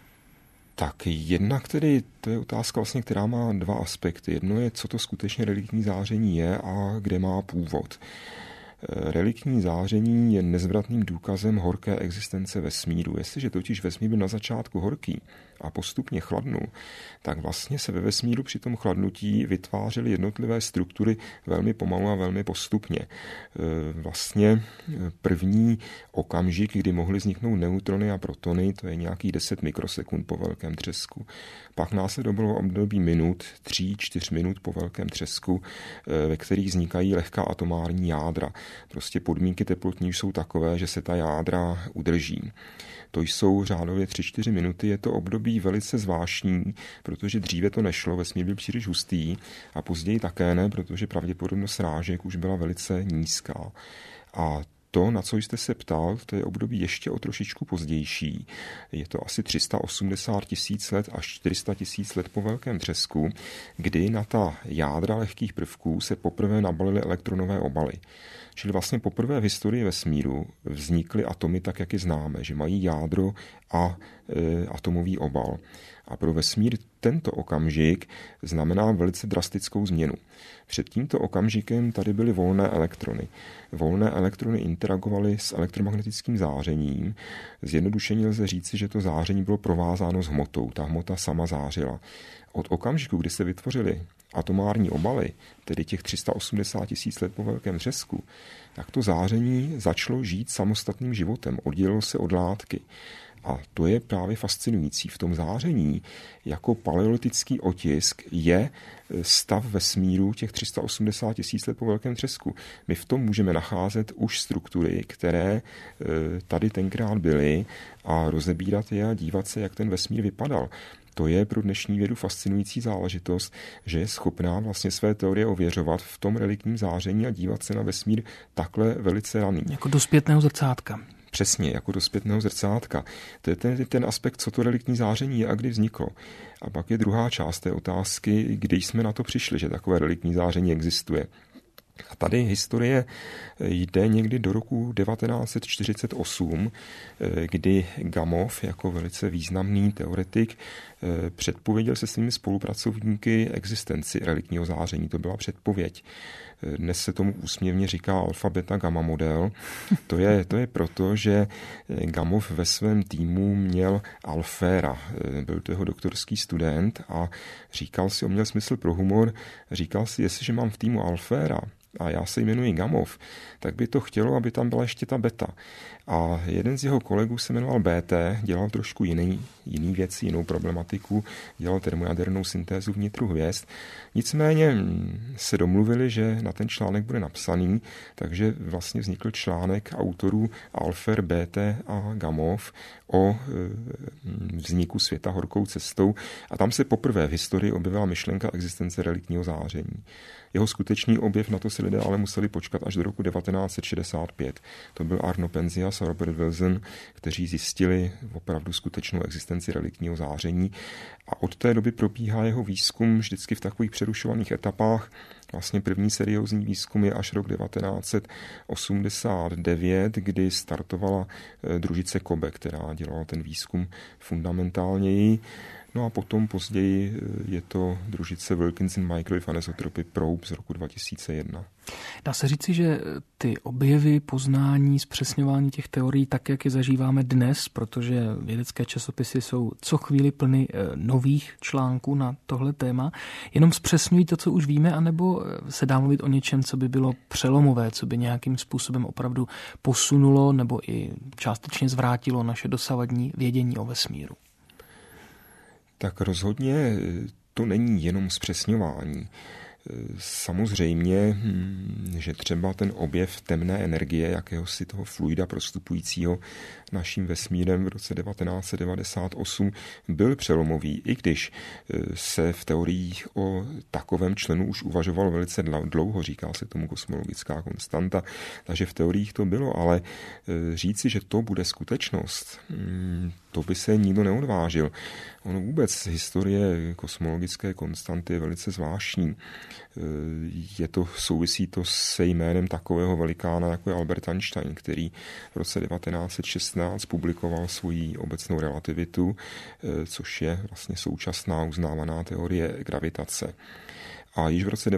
Tak jednak tedy, to je otázka vlastně, která má 2 aspekty. Jedno je, co to skutečně reliktní záření je a kde má původ. Reliktní záření je nezvratným důkazem horké existence vesmíru. Jestliže totiž vesmír byl na začátku horký a postupně chladnul, tak vlastně se ve vesmíru při tom chladnutí vytvářely jednotlivé struktury velmi pomalu a velmi postupně. Vlastně první okamžik, kdy mohly vzniknout neutrony a protony, to je nějakých 10 mikrosekund po velkém třesku. Pak následovalo období minut, 3-4 minut po velkém třesku, ve kterých vznikají lehká atomární jádra. Prostě podmínky teplotní jsou takové, že se ta jádra udrží. To jsou řádově 3-4 minuty, je to období velice zvláštní, protože dříve to nešlo, vesmír byl příliš hustý a později také ne, protože pravděpodobnost srážek už byla velice nízká. A to, na co jste se ptal, to je období ještě o trošičku pozdější. Je to asi 380 000 let až 400 000 let po velkém třesku, kdy na ta jádra lehkých prvků se poprvé nabalily elektronové obaly. Čili vlastně poprvé v historii vesmíru vznikly atomy tak, jak je známe, že mají jádro a atomový obal. A pro vesmír tento okamžik znamená velice drastickou změnu. Před tímto okamžikem tady byly volné elektrony. Volné elektrony interagovaly s elektromagnetickým zářením. Zjednodušeně lze říci, že to záření bylo provázáno s hmotou. Ta hmota sama zářila. Od okamžiku, kdy se vytvořily atomární obaly, tedy těch 380 000 let po velkém třesku, tak to záření začalo žít samostatným životem, oddělilo se od látky. A to je právě fascinující. V tom záření jako paleolitický otisk je stav vesmíru těch 380 000 let po velkém třesku. My v tom můžeme nacházet už struktury, které tady tenkrát byly a rozebírat je a dívat se, jak ten vesmír vypadal. To je pro dnešní vědu fascinující záležitost, že je schopná vlastně své teorie ověřovat v tom reliktním záření a dívat se na vesmír takhle velice raný. Jako do zpětného zrcátka. Přesně, jako do zpětného zrcátka. To je ten aspekt, co to reliktní záření je a kdy vzniklo. A pak je druhá část té otázky, kdy jsme na to přišli, že takové reliktní záření existuje. A tady historie jde někdy do roku 1948, kdy Gamow jako velice významný teoretik předpověděl se svými spolupracovníky existenci reliktního záření. To byla předpověď. Dnes se tomu úsměvně říká alfa, beta, gamma model. To je proto, že Gamow ve svém týmu měl Alféra. Byl to jeho doktorský student a on měl smysl pro humor, říkal si, jestliže mám v týmu Alféra a já se jmenuji Gamow, tak by to chtělo, aby tam byla ještě ta beta. A jeden z jeho kolegů se jmenoval BT, dělal trošku jiný věci, jinou problematiku, dělal termojadernou syntézu vnitru hvězd. Nicméně se domluvili, že na ten článek bude napsaný, takže vlastně vznikl článek autorů Alpher, Bethe a Gamow o vzniku světa horkou cestou a tam se poprvé v historii objevila myšlenka existence reliktního záření. Jeho skutečný objev, na to se lidé ale museli počkat až do roku 1965. To byl Arno Penzias a Robert Wilson, kteří zjistili opravdu skutečnou existenci reliktního záření a od té doby probíhá jeho výzkum vždycky v takových přerušovaných etapách. Vlastně první seriózní výzkum je až rok 1989, kdy startovala družice Kobe, která dělala ten výzkum fundamentálněji. No a potom později je to družice Wilkinson Microwave Anisotropy Probe z roku 2001. Dá se říci, že ty objevy, poznání, zpřesňování těch teorií, tak jak je zažíváme dnes, protože vědecké časopisy jsou co chvíli plny nových článků na tohle téma, jenom zpřesňují to, co už víme, anebo se dá mluvit o něčem, co by bylo přelomové, co by nějakým způsobem opravdu posunulo nebo i částečně zvrátilo naše dosavadní vědění o vesmíru? Tak rozhodně to není jenom zpřesňování. Samozřejmě, že třeba ten objev temné energie, jakéhosi toho fluida prostupujícího naším vesmírem v roce 1998 byl přelomový, i když se v teoriích o takovém členu už uvažovalo velice dlouho, říká se tomu kosmologická konstanta, takže v teoriích to bylo, ale říci, že to bude skutečnost, to by se nikdo neodvážil. Ono vůbec historie kosmologické konstanty je velice zvláštní. Souvisí to se jménem takového velikána, jako je Albert Einstein, který v roce 1916 publikoval svoji obecnou relativitu, což je vlastně současná uznávaná teorie gravitace. A již v roce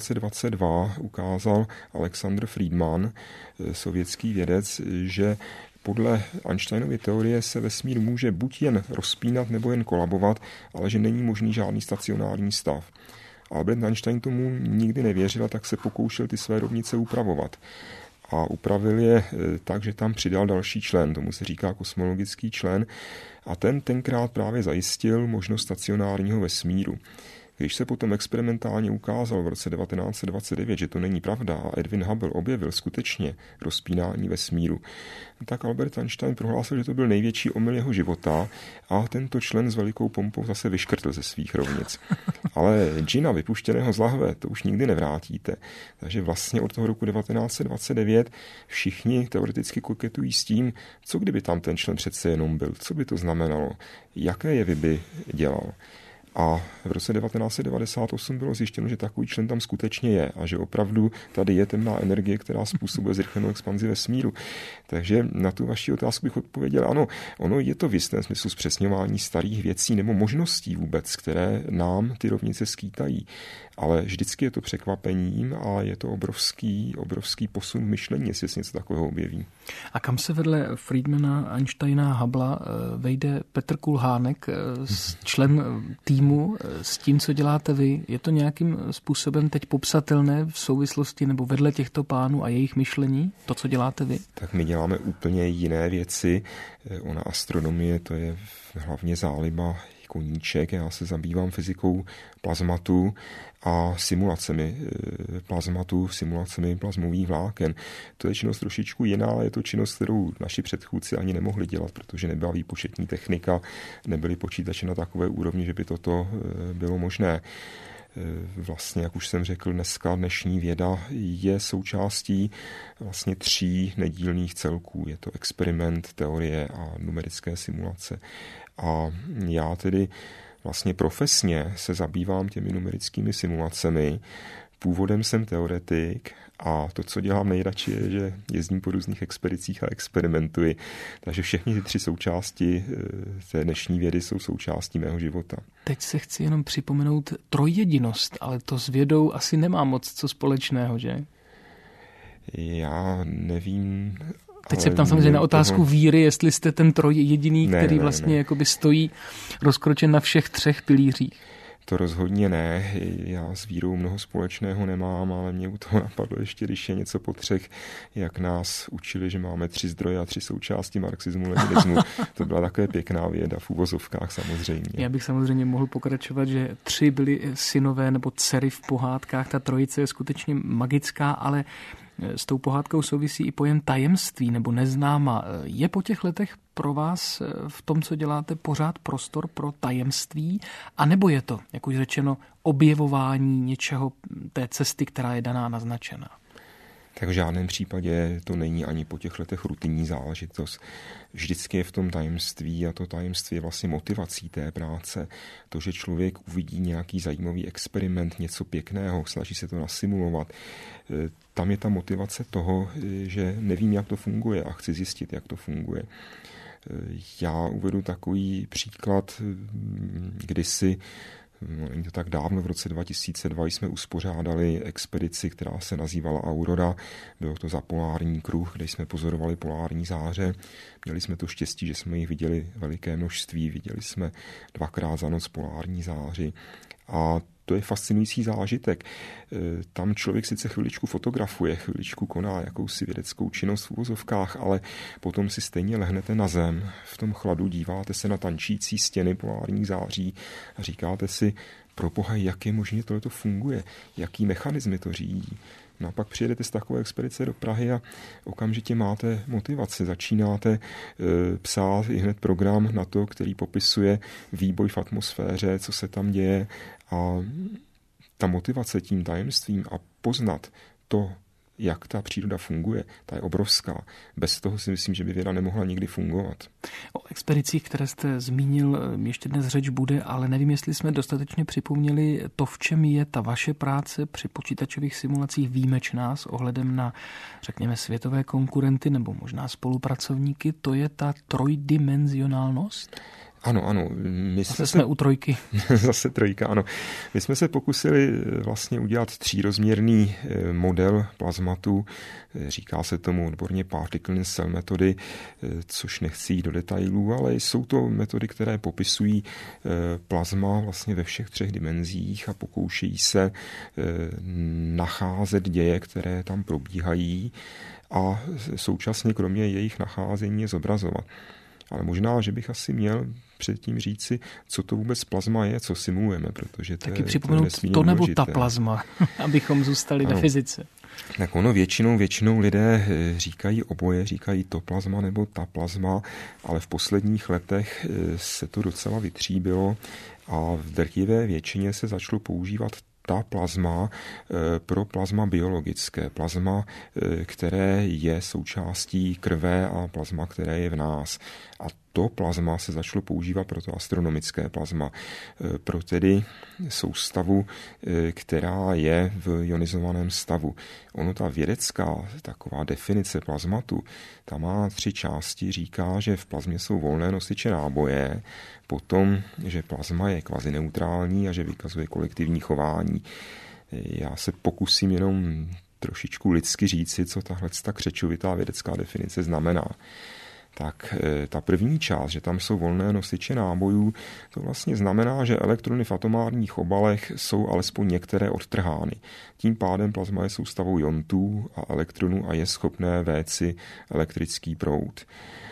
1922 ukázal Alexander Friedman, sovětský vědec, že podle Einsteinovy teorie se vesmír může buď jen rozpínat nebo jen kolabovat, ale že není možný žádný stacionární stav. Albert Einstein tomu nikdy nevěřil, tak se pokoušel ty své rovnice upravovat. A upravil je tak, že tam přidal další člen, tomu se říká kosmologický člen, a ten tenkrát právě zajistil možnost stacionárního vesmíru. Když se potom experimentálně ukázalo v roce 1929, že to není pravda a Edwin Hubble objevil skutečně rozpínání vesmíru, tak Albert Einstein prohlásil, že to byl největší omyl jeho života a tento člen s velikou pompou zase vyškrtl ze svých rovnic. Ale džina vypuštěného z lahve to už nikdy nevrátíte. Takže vlastně od toho roku 1929 všichni teoreticky koketují s tím, co kdyby tam ten člen přece jenom byl, co by to znamenalo, jaké jevy by dělal. A v roce 1998 bylo zjištěno, že takový člen tam skutečně je a že opravdu tady je temná energie, která způsobuje zrychlenou expanzi vesmíru. Takže na tu vaši otázku bych odpověděl, ano, ono je to v jistém smyslu zpřesňování starých věcí nebo možností vůbec, které nám ty rovnice skýtají. Ale vždycky je to překvapením a je to obrovský posun v myšlení, jestli se něco takového objeví. A kam se vedle Friedmana, Einsteina, Hubbla vejde Petr Kulhánek, člen týmu, s tím, co děláte vy? Je to nějakým způsobem teď popsatelné v souvislosti nebo vedle těchto pánů a jejich myšlení, to, co děláte vy? Tak my děláme úplně jiné věci. Ona astronomie, to je hlavně záliba koníček. Já se zabývám fyzikou plazmatu a simulacemi plazmatu, simulacemi plazmových vláken. To je činnost trošičku jiná, ale je to činnost, kterou naši předchůdci ani nemohli dělat, protože nebyla výpočetní technika, nebyly počítače na takové úrovni, že by toto bylo možné. Vlastně, jak už jsem řekl, dnešní věda je součástí vlastně 3 nedílných celků. Je to experiment, teorie a numerické simulace. A já tedy vlastně profesně se zabývám těmi numerickými simulacemi. Původem jsem teoretik a to, co dělám nejradši, je, že jezdím po různých expedicích a experimentuji. Takže všechny ty 3 součásti té dnešní vědy jsou součástí mého života. Teď se chci jenom připomenout trojjedinost, ale to s vědou asi nemá moc co společného, že? Já nevím. Teď se ptám samozřejmě na otázku víry, jestli jste ten trojjediný, který vlastně jakoby stojí rozkročen na všech 3 pilířích. To rozhodně ne. Já s vírou mnoho společného nemám, ale mě u toho napadlo ještě, když je něco po třech, jak nás učili, že máme 3 zdroje a 3 součásti marxismu, leninismu. To byla taková pěkná věda v uvozovkách samozřejmě. Já bych samozřejmě mohl pokračovat, že 3 byli synové nebo dcery v pohádkách. Ta trojice je skutečně magická, ale s tou pohádkou souvisí i pojem tajemství nebo neznáma. Je po těch letech pro vás v tom, co děláte, pořád prostor pro tajemství? A nebo je to, jak už řečeno, objevování něčeho, té cesty, která je daná, naznačená? Tak v žádném případě to není ani po těch letech rutinní záležitost. Vždycky je v tom tajemství a to tajemství je vlastně motivací té práce. To, že člověk uvidí nějaký zajímavý experiment, něco pěkného, snaží se to nasimulovat. Tam je ta motivace toho, že nevím, jak to funguje a chci zjistit, jak to funguje. Já uvedu takový příklad, kdysi, není to tak dávno, v roce 2002 jsme uspořádali expedici, která se nazývala Aurora. Bylo to za polární kruh, kde jsme pozorovali polární záře. Měli jsme to štěstí, že jsme jich viděli veliké množství. Viděli jsme 2krát za noc polární záři. A to je fascinující zážitek. Tam člověk sice chviličku fotografuje, chviličku koná jakousi vědeckou činnost v uvozovkách, ale potom si stejně lehnete na zem, v tom chladu díváte se na tančící stěny polárních září a říkáte si, proboha, jak je možné tohleto funguje, jaký mechanismy to řídí. No a pak přijedete z takové expedice do Prahy a okamžitě máte motivaci. Začínáte psát i hned program na to, který popisuje výboj v atmosféře, co se tam děje a ta motivace tím tajemstvím a poznat to, jak ta příroda funguje, ta je obrovská. Bez toho si myslím, že by věda nemohla nikdy fungovat. O expedicích, které jste zmínil, ještě dnes řeč bude, ale nevím, jestli jsme dostatečně připomněli to, v čem je ta vaše práce při počítačových simulacích výjimečná s ohledem na, řekněme, světové konkurenty nebo možná spolupracovníky, to je ta trojdimenzionálnost? Ano. Jsme u trojky. Zase trojka, ano. My jsme se pokusili vlastně udělat 3rozměrný model plazmatu. Říká se tomu odborně particle cell metody, což nechci jít do detailů, ale jsou to metody, které popisují plazma vlastně ve všech 3 dimenzích a pokoušejí se nacházet děje, které tam probíhají a současně kromě jejich nacházení je zobrazovat. Ale možná, že bych asi měl předtím říci, co to vůbec plazma je, co simulujeme, protože to taky připomenout to nebo ta plazma, abychom zůstali ve fyzice. Tak ono většinou lidé říkají oboje, říkají to plazma nebo ta plazma, ale v posledních letech se to docela vytříbilo a v drtivé většině se začalo používat ta plazma pro plazma biologické, plazma, které je součástí krve a plazma, které je v nás. A to plazma se začalo používat pro to astronomické plazma, pro tedy soustavu, která je v ionizovaném stavu. Ono ta vědecká taková definice plazmatu, ta má 3 části, říká, že v plazmě jsou volné nosiče náboje, potom, že plazma je kvazineutrální a že vykazuje kolektivní chování. Já se pokusím jenom trošičku lidsky říci, co tahle křečovitá vědecká definice znamená. Tak ta první část, že tam jsou volné nosiče nábojů, to vlastně znamená, že elektrony v atomárních obalech jsou alespoň některé odtrhány. Tím pádem plazma je soustavou iontů a elektronů a je schopné véci elektrický proud.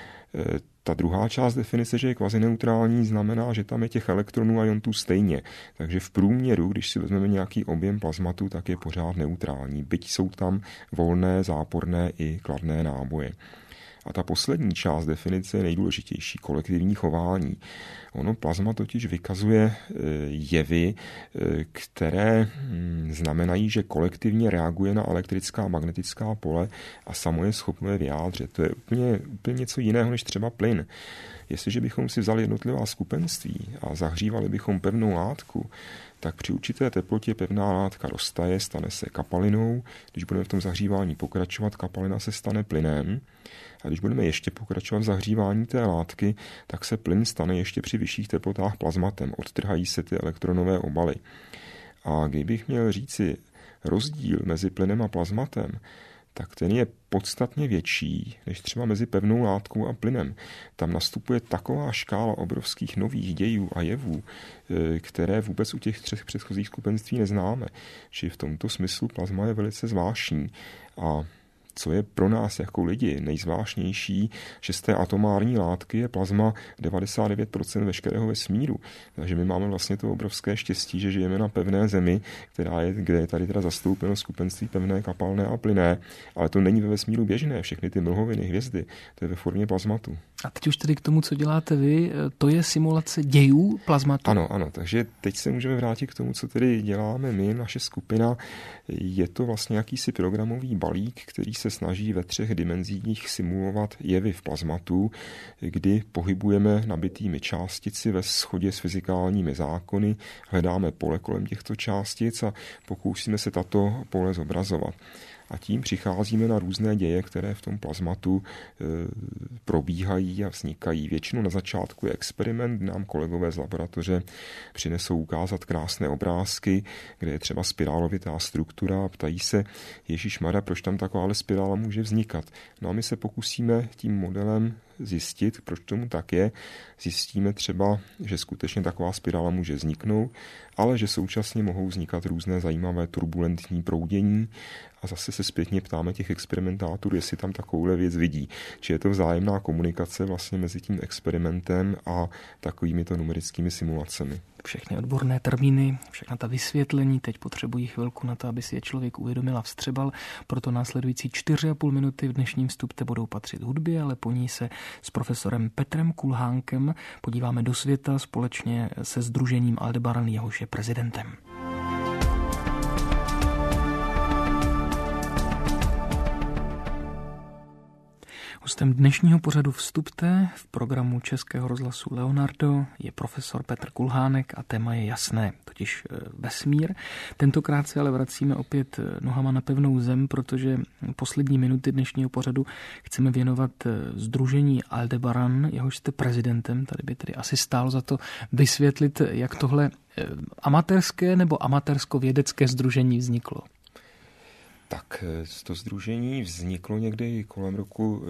Ta druhá část definice, že je kvazineutrální, znamená, že tam je těch elektronů a iontů stejně. Takže v průměru, když si vezmeme nějaký objem plazmatu, tak je pořád neutrální. Byť jsou tam volné, záporné i kladné náboje. A ta poslední část definice je nejdůležitější, kolektivní chování. Ono plazma totiž vykazuje jevy, které znamenají, že kolektivně reaguje na elektrická a magnetická pole a samo je schopné vyjádřit. To je úplně něco jiného než třeba plyn. Jestliže bychom si vzali jednotlivá skupenství a zahřívali bychom pevnou látku, tak při určité teplotě pevná látka roztaje, stane se kapalinou. Když budeme v tom zahřívání pokračovat, kapalina se stane plynem. A když budeme ještě pokračovat v zahřívání té látky, tak se plyn stane ještě při vyšších teplotách plazmatem. Odtrhají se ty elektronové obaly. A kdybych měl říci rozdíl mezi plynem a plazmatem, tak ten je podstatně větší než třeba mezi pevnou látkou a plynem. Tam nastupuje taková škála obrovských nových dějů a jevů, které vůbec u těch 3 předchozích skupenství neznáme. Či v tomto smyslu plazma je velice zvláštní. A co je pro nás jako lidi nejzvláštnější, že z té atomární látky je plazma 99% veškerého vesmíru. Takže my máme vlastně to obrovské štěstí, že žijeme na pevné zemi, kde je tady teda zastoupeno skupenství pevné, kapalné a plynné, ale to není ve vesmíru běžné. Všechny ty mlhoviny, hvězdy, to je ve formě plazmatu. A teď už tedy k tomu, co děláte vy, to je simulace dějů plazmatu? Ano, takže teď se můžeme vrátit k tomu, co tedy děláme my, naše skupina. Je to vlastně jakýsi programový balík, který se snaží ve 3 dimenzích simulovat jevy v plazmatu, kdy pohybujeme nabitými částici ve shodě s fyzikálními zákony, hledáme pole kolem těchto částic a pokoušíme se tato pole zobrazovat. A tím přicházíme na různé děje, které v tom plazmatu probíhají a vznikají. Většinou na začátku je experiment, nám kolegové z laboratoře přinesou ukázat krásné obrázky, kde je třeba spirálovitá struktura a ptají se, ježišmarja, proč tam takováhle spirála může vznikat. No a my se pokusíme tím modelem zjistit, proč tomu tak je. Zjistíme třeba, že skutečně taková spirála může vzniknout, ale že současně mohou vznikat různé zajímavé turbulentní proudění a zase se zpětně ptáme těch experimentátorů, jestli tam takovouhle věc vidí. Či je to vzájemná komunikace vlastně mezi tím experimentem a takovými to numerickými simulacemi. Všechny odborné termíny, všechna ta vysvětlení teď potřebují chvilku na to, aby si je člověk uvědomil a vstřebal. Proto následující 4,5 minuty v dnešním vstupte budou patřit hudbě, ale po ní se s profesorem Petrem Kulhánkem podíváme do světa společně se sdružením Aldebaran, jehož je prezidentem. Hostem dnešního pořadu Vstupte v programu Českého rozhlasu Leonardo je profesor Petr Kulhánek a téma je jasné, totiž vesmír. Tentokrát se ale vracíme opět nohama na pevnou zem, protože poslední minuty dnešního pořadu chceme věnovat sdružení Aldebaran, jehož jste prezidentem. Tady by tedy asi stálo za to vysvětlit, jak tohle amatérské nebo amatérsko-vědecké sdružení vzniklo. Tak to sdružení vzniklo někdy kolem roku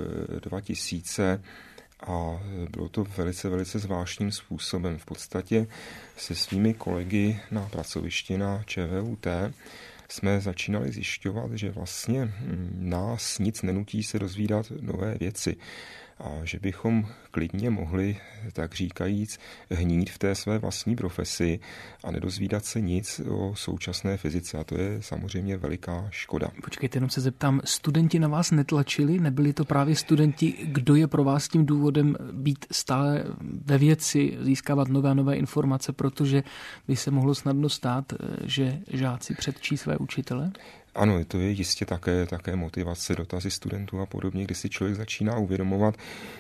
2000 a bylo to velice zvláštním způsobem. V podstatě se svými kolegy na pracovišti na ČVUT jsme začínali zjišťovat, že vlastně nás nic nenutí se dozvídat nové věci. A že bychom klidně mohli, tak říkajíc, hnít v té své vlastní profesi a nedozvídat se nic o současné fyzice. A to je samozřejmě veliká škoda. Počkejte, jenom se zeptám, studenti na vás netlačili? Nebyli to právě studenti, kdo je pro vás tím důvodem být stále ve věci, získávat nové a nové informace, protože by se mohlo snadno stát, že žáci předčí své učitele? Ano, to je jistě také motivace, dotazy studentů a podobně, kdy si člověk začíná uvědomovat,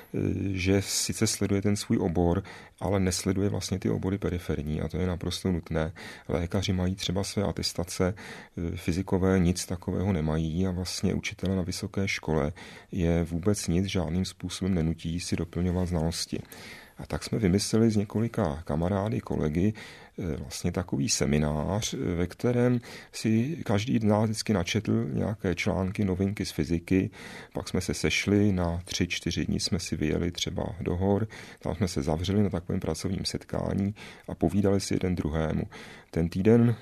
že sice sleduje ten svůj obor, ale nesleduje vlastně ty obory periferní a to je naprosto nutné. Lékaři mají třeba své atestace, fyzikové nic takového nemají a vlastně učitelé na vysoké škole je vůbec nic žádným způsobem nenutí si doplňovat znalosti. A tak jsme vymysleli s několika kamarády, kolegy vlastně takový seminář, ve kterém si každý z nás vždycky načetl nějaké články, novinky z fyziky, pak jsme se sešli na 3-4 dny, jsme si vyjeli třeba do hor, tam jsme se zavřeli na takovém pracovním setkání a povídali si jeden druhému. Ten týden,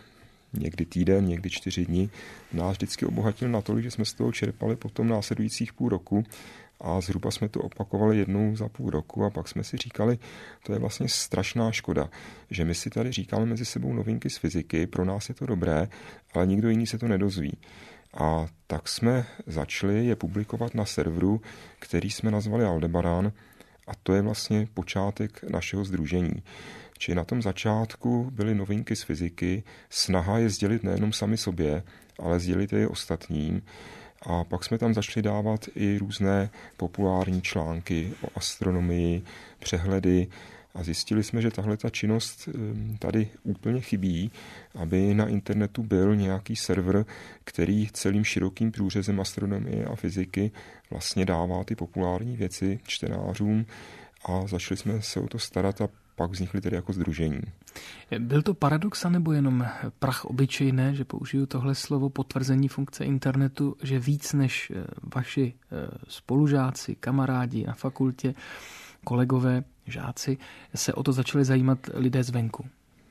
někdy 4 dny, nás vždycky obohatil natolik, že jsme z toho čerpali potom následujících půl roku a zhruba jsme to opakovali jednou za půl roku a pak jsme si říkali, to je vlastně strašná škoda, že my si tady říkáme mezi sebou novinky z fyziky, pro nás je to dobré, ale nikdo jiný se to nedozví. A tak jsme začali je publikovat na serveru, který jsme nazvali Aldebaran a to je vlastně počátek našeho sdružení. Či na tom začátku byly novinky z fyziky, snaha je sdělit nejenom sami sobě, ale sdělit je ostatním. A pak jsme tam začali dávat i různé populární články o astronomii, přehledy a zjistili jsme, že tahle ta činnost tady úplně chybí, aby na internetu byl nějaký server, který celým širokým průřezem astronomie a fyziky vlastně dává ty populární věci čtenářům a začali jsme se o to starat a pak vznikly tedy jako sdružení. Byl to paradox, anebo jenom prach obyčejné, že použiju tohle slovo, potvrzení funkce internetu, že víc než vaši spolužáci, kamarádi na fakultě, kolegové, žáci, se o to začali zajímat lidé zvenku?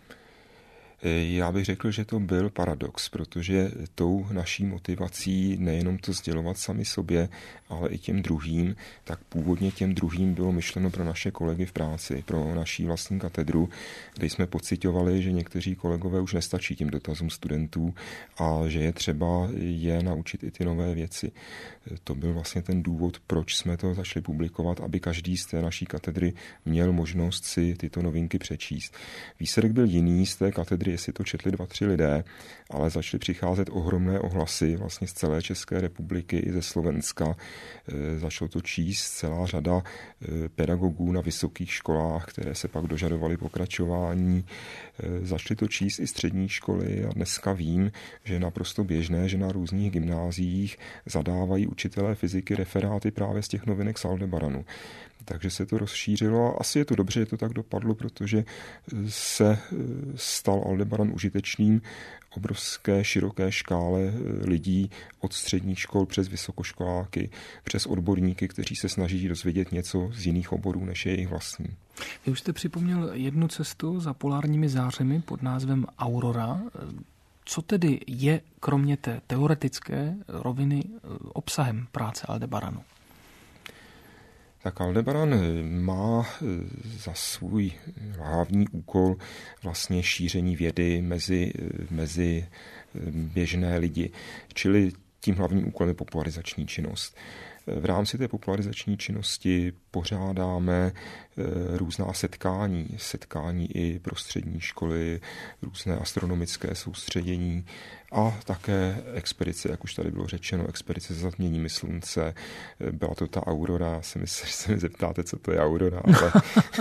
Já bych řekl, že to byl paradox, protože tou naší motivací nejenom to sdělovat sami sobě, ale i těm druhým, tak původně těm druhým bylo myšleno pro naše kolegy v práci, pro naší vlastní katedru, kde jsme pociťovali, že někteří kolegové už nestačí těm dotazům studentů a že je třeba je naučit i ty nové věci. To byl vlastně ten důvod, proč jsme to začali publikovat, aby každý z té naší katedry měl možnost si tyto novinky přečíst. Výsledek byl jiný z té katedry, jestli to četli 2-3 lidé, ale začaly přicházet ohromné ohlasy vlastně z celé České republiky i ze Slovenska. Začalo to číst celá řada pedagogů na vysokých školách, které se pak dožadovaly pokračování. Začaly to číst i střední školy a dneska vím, že je naprosto běžné, že na různých gymnáziích zadávají učitelé fyziky referáty právě z těch novinek z Aldebaranu. Takže se to rozšířilo a asi je to dobře, že to tak dopadlo, protože se stal Aldebaran užitečným obrovské široké škále lidí od středních škol přes vysokoškoláky, přes odborníky, kteří se snaží dozvědět něco z jiných oborů, než je jejich vlastní. Vy už jste připomněl jednu cestu za polárními zářemi pod názvem Aurora. Co tedy je, kromě té teoretické roviny, obsahem práce Aldebaranu? Tak Aldebaran má za svůj hlavní úkol vlastně šíření vědy mezi běžné lidi, čili tím hlavním úkolem je popularizační činnost. V rámci té popularizační činnosti pořádáme různá setkání i pro střední školy, různé astronomické soustředění a také expedice, jak už tady bylo řečeno, expedice za zatměními slunce. Byla to ta Aurora, se mi zeptáte, co to je Aurora, ale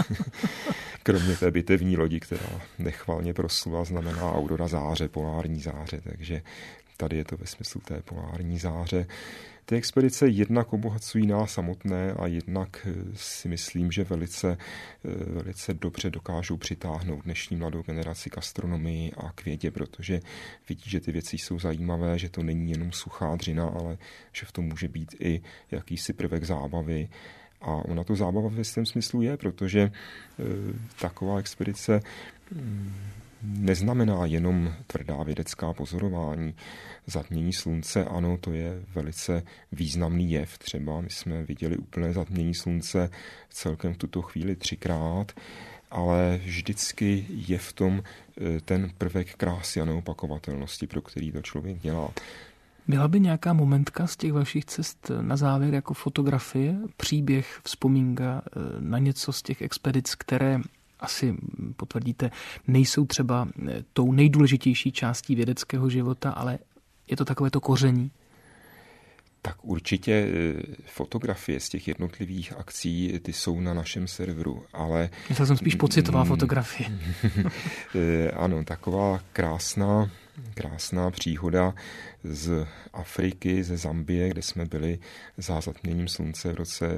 kromě té bitevní lodi, která nechvalně proslula, znamená Aurora záře, polární záře, takže tady je to ve smyslu té polární záře. Ty expedice jednak obohacují nás samotné a jednak si myslím, že velice dobře dokážou přitáhnout dnešní mladou generaci k astronomii a k vědě, protože vidí, že ty věci jsou zajímavé, že to není jenom suchá dřina, ale že v tom může být i jakýsi prvek zábavy. A ona to zábava v jistém smyslu je, protože taková expedice neznamená jenom tvrdá vědecká pozorování. Zatmění slunce, ano, to je velice významný jev. Třeba my jsme viděli úplné zatmění slunce celkem v tuto chvíli 3krát, ale vždycky je v tom ten prvek krásy a neopakovatelnosti, pro který to člověk dělá. Byla by nějaká momentka z těch vašich cest na závěr jako fotografie, příběh, vzpomínka na něco z těch expedic, které asi potvrdíte, nejsou třeba tou nejdůležitější částí vědeckého života, ale je to takové to koření? Tak určitě fotografie z těch jednotlivých akcí, ty jsou na našem serveru, ale... Myslel jsem spíš pocitová fotografie. Ano, taková krásná příhoda z Afriky, ze Zambie, kde jsme byli za zatměním slunce v roce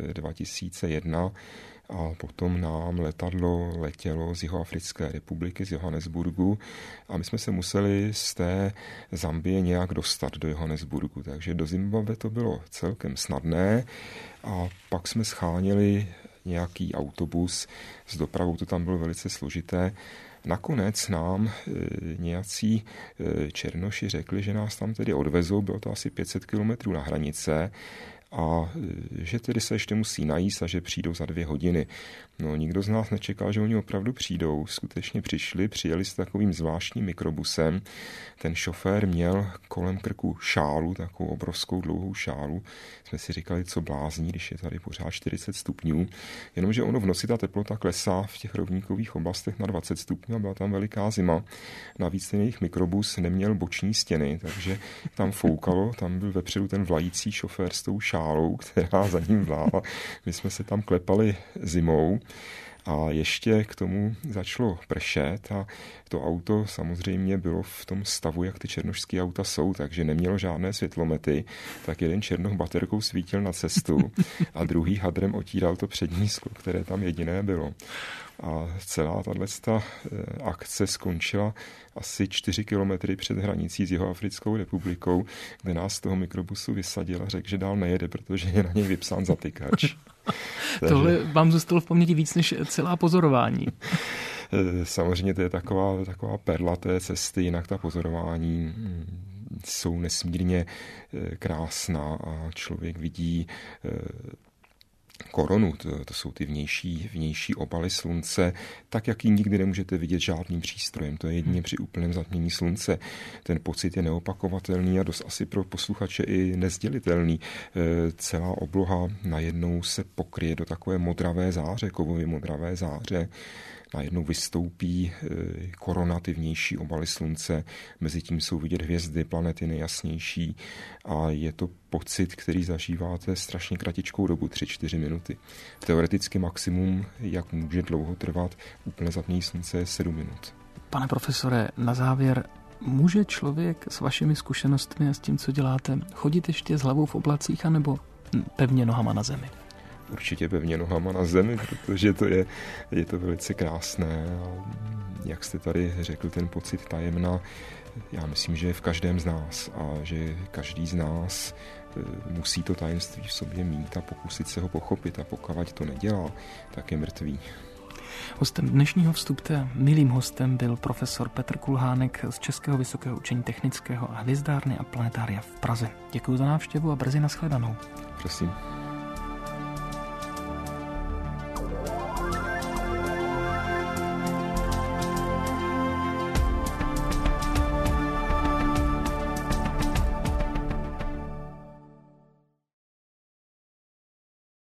2001 a potom nám letadlo letělo z Jihoafrické republiky, z Johannesburgu a my jsme se museli z té Zambie nějak dostat do Johannesburgu, takže do Zimbabwe to bylo celkem snadné a pak jsme sháněli nějaký autobus, s dopravou to tam bylo velice složité. Nakonec nám nějací černoši řekli, že nás tam tedy odvezou, bylo to asi 500 kilometrů na hranice a že tedy se ještě musí najíst a že přijdou za 2 hodiny. No, nikdo z nás nečekal, že oni opravdu přijdou. Skutečně přijeli s takovým zvláštním mikrobusem. Ten šofér měl kolem krku šálu, takovou obrovskou dlouhou šálu. Jsme si říkali, co blázní, když je tady pořád 40 stupňů. Jenomže ono v noci ta teplota klesá v těch rovníkových oblastech na 20 stupňů a byla tam veliká zima. Navíc ten jejich mikrobus neměl boční stěny, takže tam foukalo, tam byl vepředu ten vlající šofér s tou šálou, která za ním vlála. My jsme se tam klepali zimou a ještě k tomu začalo pršet a to auto samozřejmě bylo v tom stavu, jak ty černošské auta jsou, takže nemělo žádné světlomety, tak jeden černoch baterkou svítil na cestu a druhý hadrem otíral to přední sklo, které tam jediné bylo. A celá tato akce skončila asi 4 kilometry před hranicí s Jihoafrickou republikou, kde nás z toho mikrobusu vysadil a řekl, že dál nejede, protože je na něj vypsán zatykač. Tohle vám zůstalo v paměti víc než celá pozorování. Samozřejmě to je taková perla té cesty, jinak ta pozorování jsou nesmírně krásná a člověk vidí korunu, to jsou ty vnější obaly slunce, tak, jak ji nikdy nemůžete vidět žádným přístrojem. To je jedině při úplném zatmění slunce. Ten pocit je neopakovatelný a dost asi pro posluchače i nezdělitelný. Celá obloha najednou se pokryje do takové modravé záře, kovově modravé záře. Najednou vystoupí korona, ty vnější obaly slunce, mezi tím jsou vidět hvězdy, planety nejjasnější a je to pocit, který zažíváte strašně kratičkou dobu, 3-4 minuty. Teoreticky maximum, jak může dlouho trvat úplné zatmění slunce, je 7 minut. Pane profesore, na závěr, může člověk s vašimi zkušenostmi a s tím, co děláte, chodit ještě s hlavou v oblacích anebo pevně nohama na zemi? Určitě pevně nohama na zemi, protože je to velice krásné. A jak jste tady řekl, ten pocit tajemna, já myslím, že je v každém z nás a že každý z nás musí to tajemství v sobě mít a pokusit se ho pochopit a pokud to nedělá, tak je mrtvý. Hostem dnešního Vstupte, milým hostem, byl profesor Petr Kulhánek z Českého vysokého učení technického a hvězdárny a planetária v Praze. Děkuji za návštěvu a brzy nashledanou. Prosím.